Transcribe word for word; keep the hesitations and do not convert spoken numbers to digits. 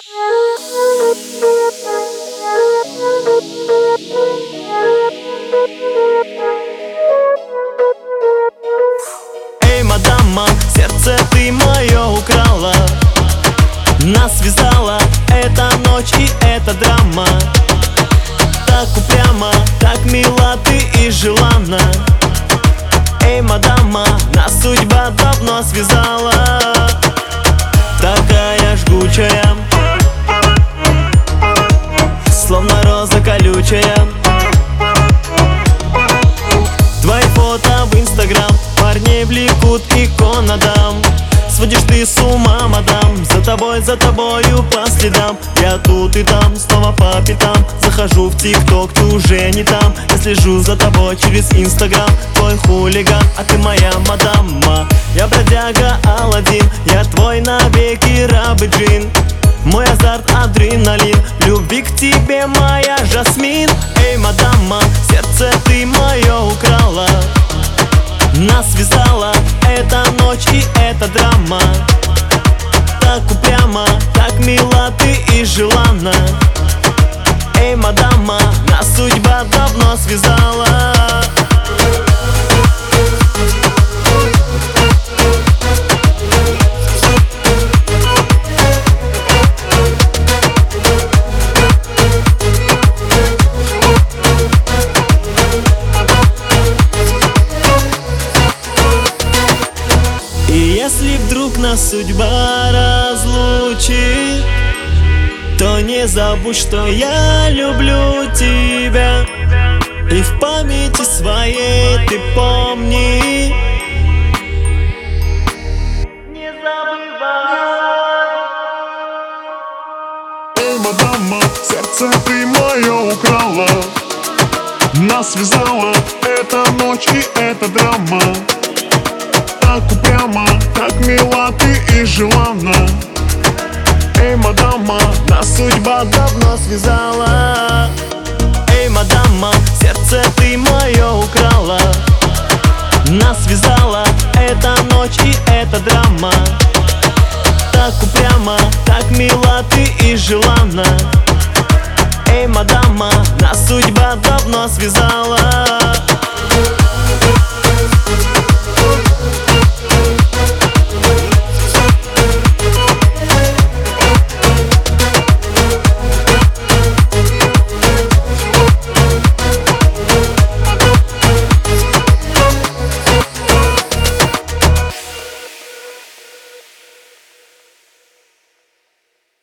Эй, мадама, сердце ты мое украла, нас связала эта ночь и эта драма. Так упрямо, так мила ты и желанна. Эй, мадама, нас судьба давно связала. Такая жгучая, словно роза колючая. Твои фото в инстаграм, парней влекут икона дам. Сводишь ты с ума, мадам, за тобой, за тобою по следам. Я тут и там, снова по пятам. Захожу в тикток, ты уже не там. Я слежу за тобой через инстаграм. Твой хулиган, а ты моя мадама. Я бродяга Аладдин, я твой навеки раб и джин. Мой азарт адреналин, любви к тебе моя Жасмин. Эй, мадама, сердце ты мое украла, нас связала эта ночь и эта драма. Так упрямо, так мила ты и желанна. Эй, мадама, нас судьба давно связала. Если вдруг нас судьба разлучит, то не забудь, что я люблю тебя. И в памяти своей ты помни, не забывай. Эй, мадама, сердце ты мое украла, нас связала эта ночь и эта драма. Так упрямо, так мила ты и желанна. Эй, мадама, нас судьба давно связала. Эй, мадама, сердце ты мое украла, нас связала эта ночь и эта драма. Так упрямо, так мила ты и желанна. Эй, мадама, нас судьба давно связала.